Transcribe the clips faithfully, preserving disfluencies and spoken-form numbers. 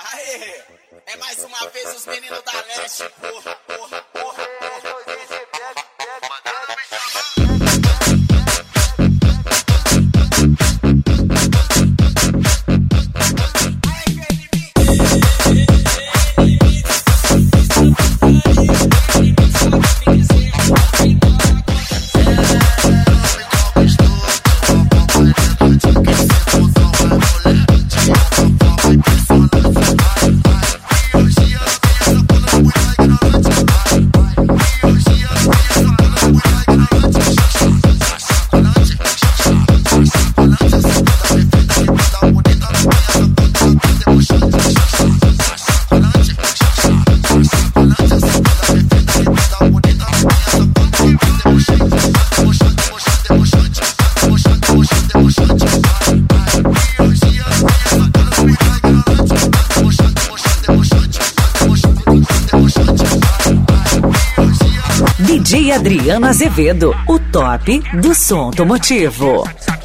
Aê, é mais uma vez os meninos da Leste, porra, porra, porra, porra. D J Adriano Azevedo, o top do som automotivo.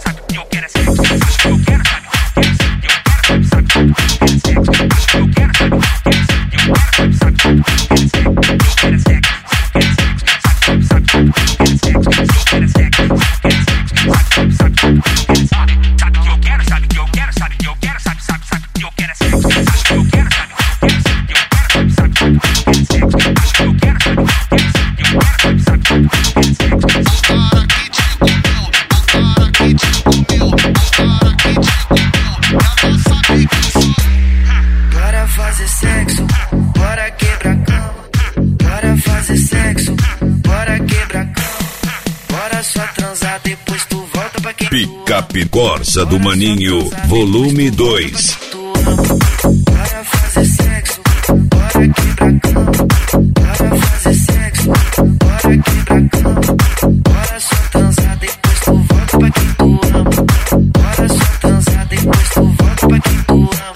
Bora fazer sexo, bora quebrar cama. Bora fazer sexo, bora quebrar cama. Bora só transar, depois tu volta pra quem tu ama. Picape Corsa do Maninho, volume dois. Bora fazer sexo, bora quebrar cama. Bora fazer sexo, bora quebrar cama. Bora só transar, depois tu volta pra quem tu ama. Bora só transar, depois tu volta pra quem tu ama.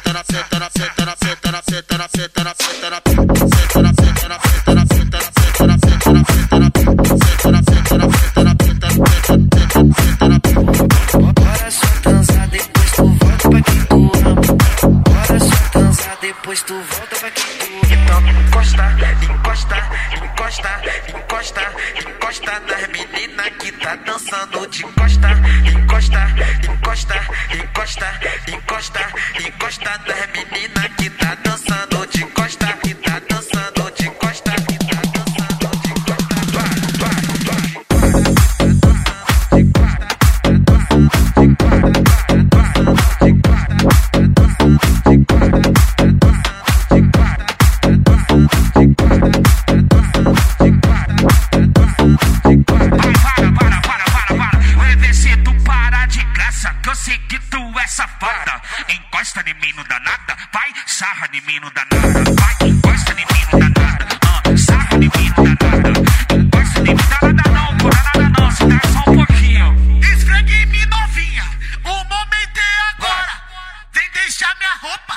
Bora só transar, depois tu volta pra quem tu ama. Bora só transar, depois tu volta pra quem tu ama. Então encosta, encosta, encosta, encosta, encosta nas meninas que tá dançando de costa. Encosta, encosta, encosta, encosta, encosta nas meninas que tá dançando de costa. Que tá dançando de costa, que tá dançando de que eu sei que tu é safada. Encosta em mim, não dá nada. Vai, sarra em mim, não dá nada. Vai, encosta em mim, não dá nada. Ah, sarra em mim, não dá nada. Encosta em mim, não dá nada não, não dá nada não. Se der só um pouquinho. Esfregue em mim, novinha. O momento é agora. Vem deixar minha roupa